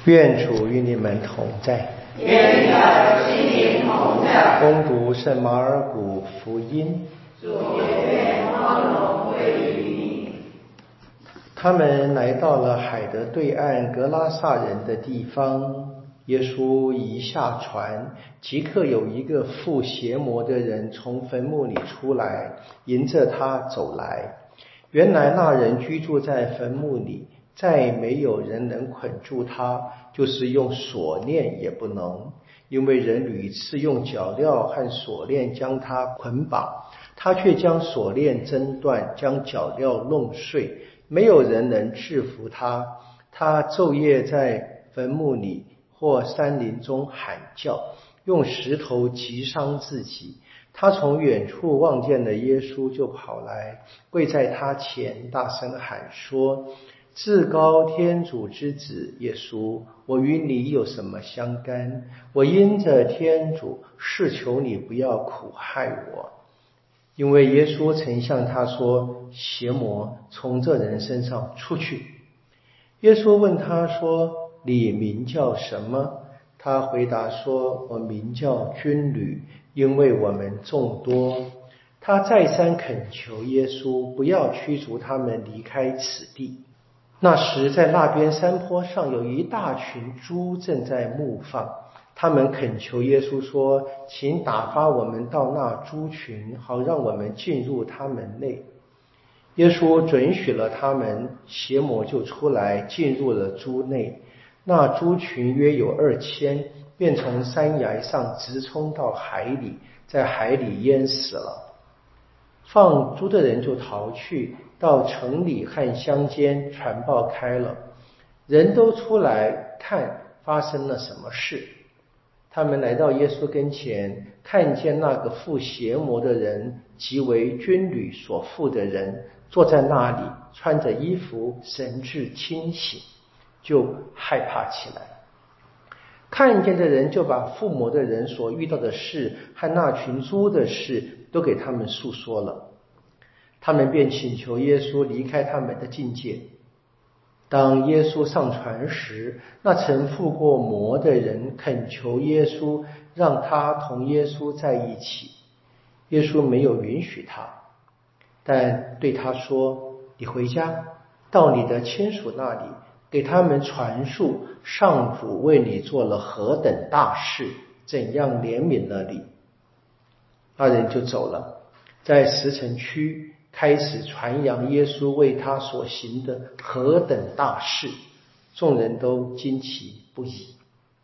愿主与你们同在。 愿你的心灵同在。 恭读圣马尔谷福音。 主愿光荣归于你。 他们来到了海的对岸格拉撒人的地方。耶稣一下船，即刻有一个附邪魔的人从坟墓里出来，迎着他走来。原来那人居住在坟墓里，再没有人能捆住他，就是用锁链也不能，因为人屡次用脚镣和锁链将他捆绑，他却将锁链挣断，将脚镣弄碎，没有人能制服他。他昼夜在坟墓里或山林中喊叫，用石头击伤自己。他从远处望见了耶稣，就跑来跪在他前，大声喊说：至高天主之子耶稣，我与你有什么相干？我因着天主是求你不要苦害我。因为耶稣曾向他说：邪魔从这人身上出去。耶稣问他说：你名叫什么？他回答说：我名叫军旅，因为我们众多。他再三恳求耶稣不要驱逐他们离开此地。那时在那边山坡上有一大群猪正在牧放，他们恳求耶稣说：请打发我们到那猪群，好让我们进入他们内。耶稣准许了他们，邪魔就出来进入了猪内。那猪群约有2000，便从山崖上直冲到海里，在海里淹死了。放猪的人就逃去，到城里和乡间传报开了，人都出来看发生了什么事。他们来到耶稣跟前，看见那个附邪魔的人，即为军旅所附的人，坐在那里，穿着衣服，神志清醒，就害怕起来。看见的人就把附魔的人所遇到的事和那群猪的事都给他们述说了。他们便请求耶稣离开他们的境界。当耶稣上船时，那曾附过魔的人恳求耶稣让他同耶稣在一起。耶稣没有允许他，但对他说：你回家，到你的亲属那里，给他们传述上主为你做了何等大事，怎样怜悯了你。那人就走了，在石城区开始传扬耶稣为他所行的何等大事，众人都惊奇不已。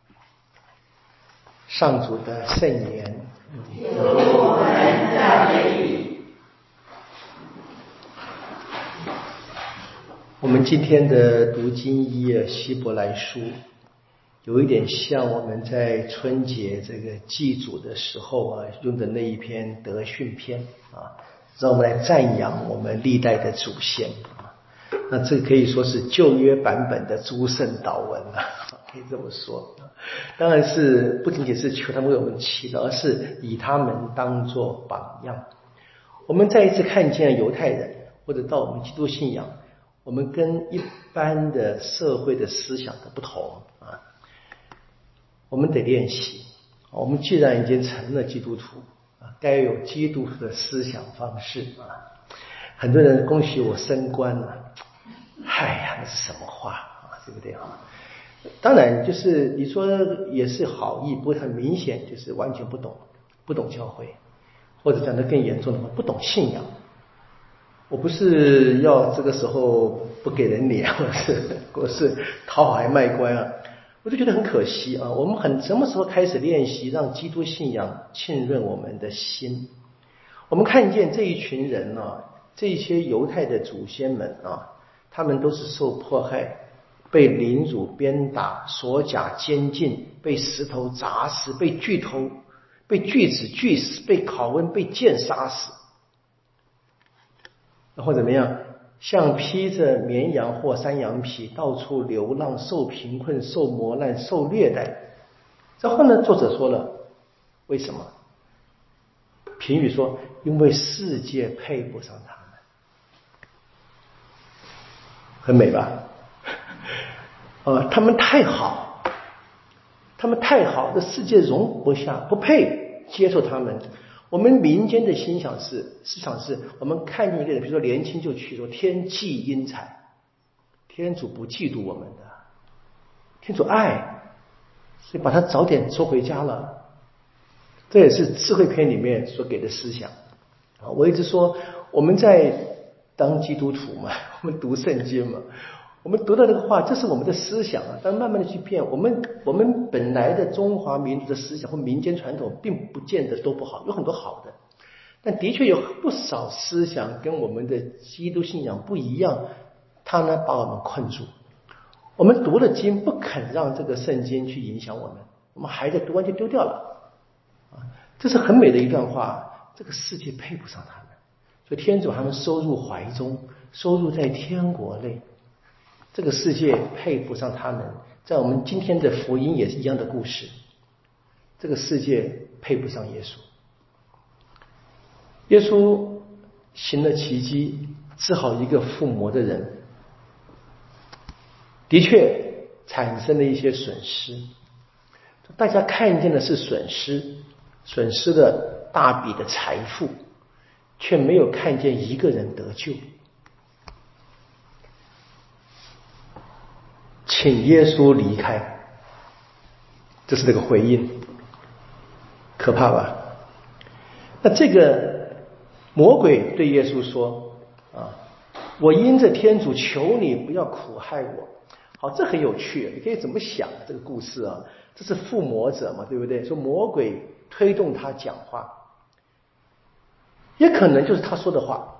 上主的圣言。 我们赞美你。 我们今天的读经一希伯来书，有一点像我们在春节这个祭祖的时候用的那一篇德训篇让我们来赞扬我们历代的祖先那这可以说是旧约版本的诸圣祷文可以这么说。当然是不仅仅是求他们为我们祈祷，而是以他们当作榜样。我们再一次看见犹太人或者到我们基督信仰，我们跟一般的社会的思想的不同我们得练习。我们既然已经成了基督徒该有基督徒的思想方式很多人恭喜我升官了那是什么话对不对当然就是你说也是好意，不过很明显就是完全不懂教会，或者讲得更严重的话，不懂信仰。我不是要这个时候不给人脸，我是讨好卖乖我就觉得很可惜我们什么时候开始练习让基督信仰浸润我们的心？我们看见这一群人这些犹太的祖先们他们都是受迫害，被凌辱鞭打，锁甲监禁，被石头砸死，被锯头，被锯子锯死，被拷问，被剑杀死，然后怎么样？像披着绵羊或山羊皮到处流浪，受贫困，受磨难，受虐待。然后呢，作者说了为什么？评语说因为世界配不上他们。很美吧他们太好， 他们太好，这世界容不下，不配接受他们。我们民间的思想是，我们看见一个人，比如说年轻就去说天妒英才，天主不嫉妒我们的，天主爱，所以把他早点收回家了。这也是智慧篇里面所给的思想。我一直说我们在当基督徒嘛，我们读圣经嘛，我们读到这个话，这是我们的思想啊。但慢慢的去变，我们本来的中华民族的思想或民间传统，并不见得都不好，有很多好的，但的确有不少思想跟我们的基督信仰不一样，它呢把我们困住。我们读了经，不肯让这个圣经去影响我们，我们还在读完就丢掉了。这是很美的一段话，这个世界配不上他们，所以天主他们收入怀中，收入在天国内。这个世界配不上他们，在我们今天的福音也是一样的故事。这个世界配不上耶稣。耶稣行了奇迹，治好一个附魔的人，的确产生了一些损失，大家看见的是损失了大笔的财富，却没有看见一个人得救。请耶稣离开，这是这个回应，可怕吧？那这个魔鬼对耶稣说我因着天主求你不要苦害我。好，这很有趣，你可以怎么想这个故事啊？这是附魔者嘛，对不对？说魔鬼推动他讲话，也可能就是他说的话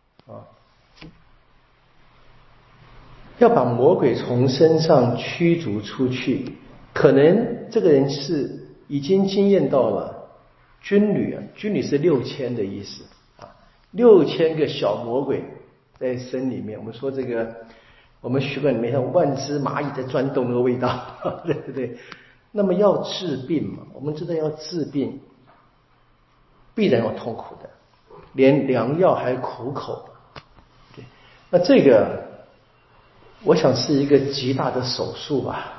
要把魔鬼从身上驱逐出去。可能这个人是已经经验到了军旅军旅是6000的意思6000个小魔鬼在身里面。我们说这个，我们学馆里面像万只蚂蚁在钻洞那个味道，对不对？那么要治病嘛，我们知道要治病必然有痛苦的，连良药还苦口。对，那这个我想是一个极大的手术吧。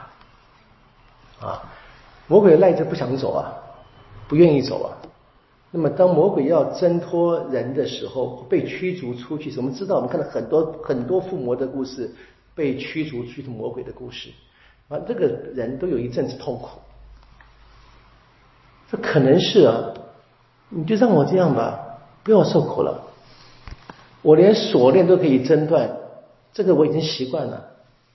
魔鬼赖着不想走不愿意走那么当魔鬼要挣脱人的时候，被驱逐出去，我们知道，我们看到很多附魔的故事，被驱逐去魔鬼的故事这个人都有一阵子痛苦。这可能是你就让我这样吧，不要受苦了，我连锁链都可以挣断，这个我已经习惯了。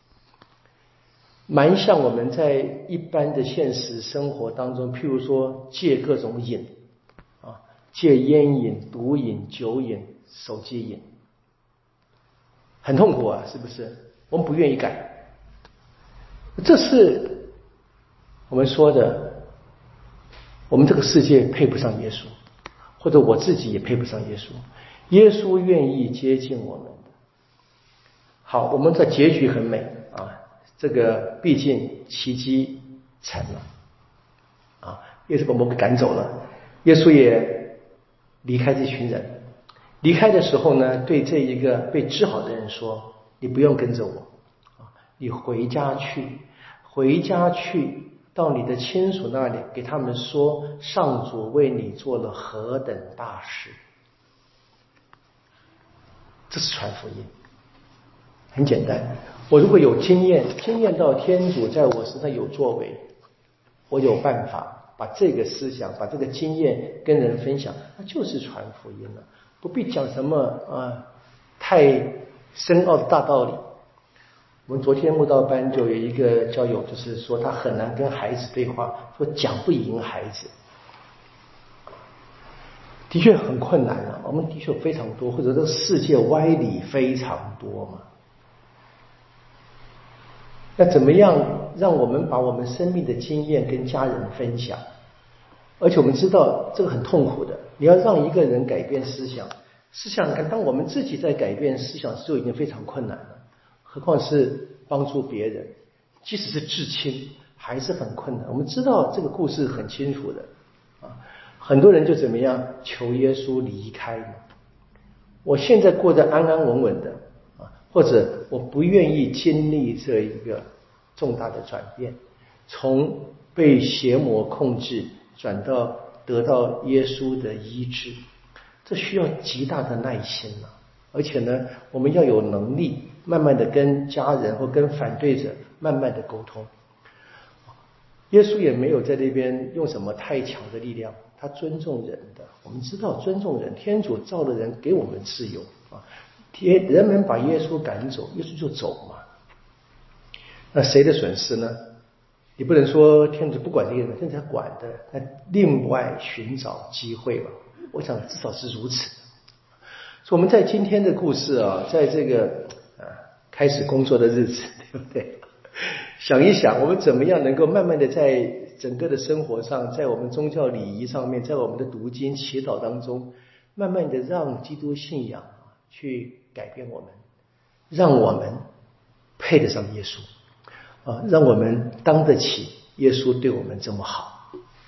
蛮像我们在一般的现实生活当中，譬如说戒各种瘾戒烟瘾、毒瘾、酒瘾、手机瘾，很痛苦是不是？我们不愿意改。这是我们说的，我们这个世界配不上耶稣，或者我自己也配不上耶稣。耶稣愿意接近我们的。好，我们的结局很美这个毕竟奇迹成了耶稣把魔鬼赶走了，耶稣也离开这群人。离开的时候呢，对这一个被治好的人说，你不用跟着我你回家去到你的亲属那里，给他们说上主为你做了何等大事。这是传福音，很简单。我如果有经验到天主在我身上有作为，我有办法把这个思想把这个经验跟人分享，那就是传福音了，不必讲什么太深奥的大道理。我们昨天慕道班就有一个教友，就是说他很难跟孩子对话，说讲不赢孩子，的确很困难我们的确非常多，或者这个世界歪理非常多嘛。那怎么样让我们把我们生命的经验跟家人分享？而且我们知道这个很痛苦的，你要让一个人改变思想，你看，当我们自己在改变思想就已经非常困难了，何况是帮助别人，即使是至亲还是很困难。我们知道这个故事很清楚的很多人就怎么样求耶稣离开我现在过得安安稳稳的或者我不愿意经历这一个重大的转变， 从被邪魔控制转到得到耶稣的医治，这需要极大的耐心啊！而且呢，我们要有能力慢慢的跟家人或跟反对者慢慢的沟通。耶稣也没有在那边用什么太强的力量，他尊重人的。我们知道尊重人，天主造的人给我们自由啊。人们把耶稣赶走，耶稣就走嘛。那谁的损失呢？你不能说天主不管这个人，天主他管的，那另外寻找机会吧。我想至少是如此。所以我们在今天的故事啊，在这个开始工作的日子，对不对？想一想，我们怎么样能够慢慢的在整个的生活上，在我们宗教礼仪上面，在我们的读经祈祷当中，慢慢的让基督信仰去改变我们，让我们配得上耶稣啊，让我们当得起耶稣对我们这么好。